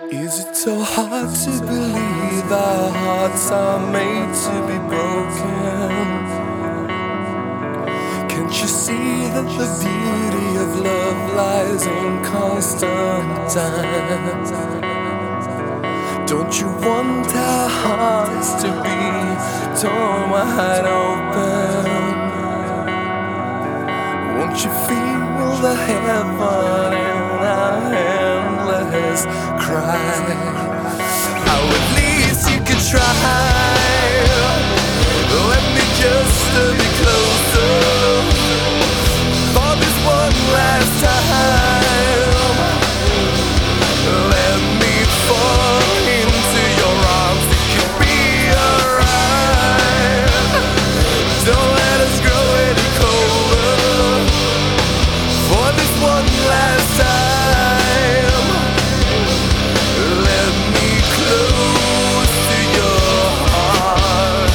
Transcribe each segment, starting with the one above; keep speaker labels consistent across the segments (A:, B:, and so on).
A: Is it so hard to believe our hearts are made to be broken? Can't you see that the beauty of love lies in constant time? Don't you want our hearts to be torn wide open? Won't you feel the heaven in our endless cry? How at least you could try. Let me just be closer for this one last time. Let me fall into your arms. It could be alright. Don't let us grow any colder for this one last time. Let me close to your heart.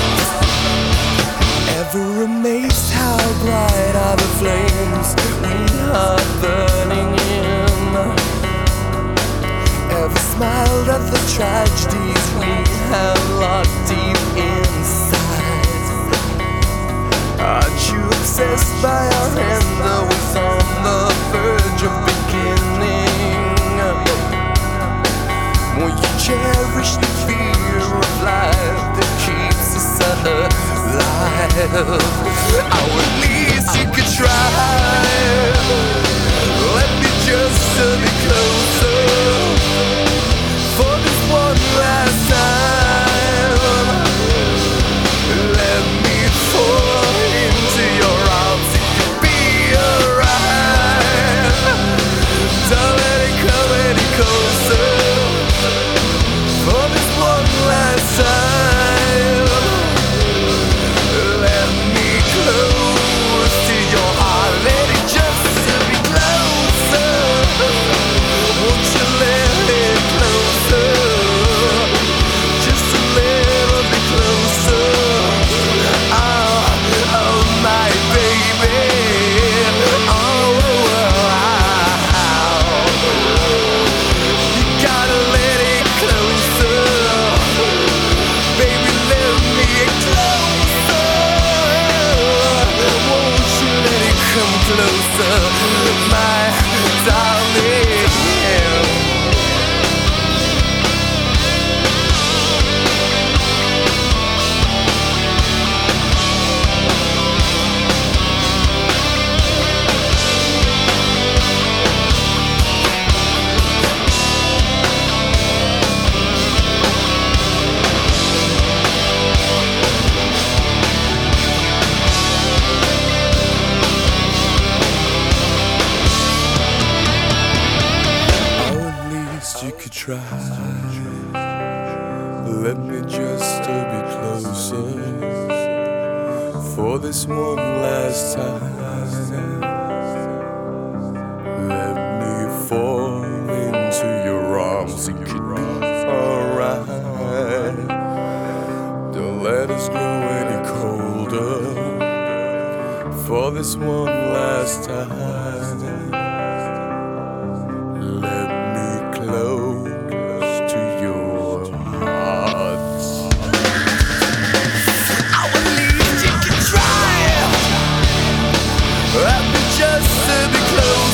A: Ever amazed how bright are the flames we are burning in? Ever smiled at the tragedies we have locked deep inside? Aren't you obsessed by our end that was on the verge of beginning? Will you cherish the fear of life that keeps us alive? Oh, at least you could try. Let me just be closer for this one last time. Let me fall into your arms. It could be alright. Don't let it come any closer for this one last time. Let me close to your heart. Let it just be closer. Won't you let it closer? Just a little bit closer. Oh, my baby. You gotta let it closer. Baby, let me closer. Won't you let it come closer, my darling? You could try. Let me just be closer for this one last time. Let me fall into your arms. It could be alright. Don't let us grow any colder for this one last time. Let me close to your heart. Oh, at least you can try. Let me just be close.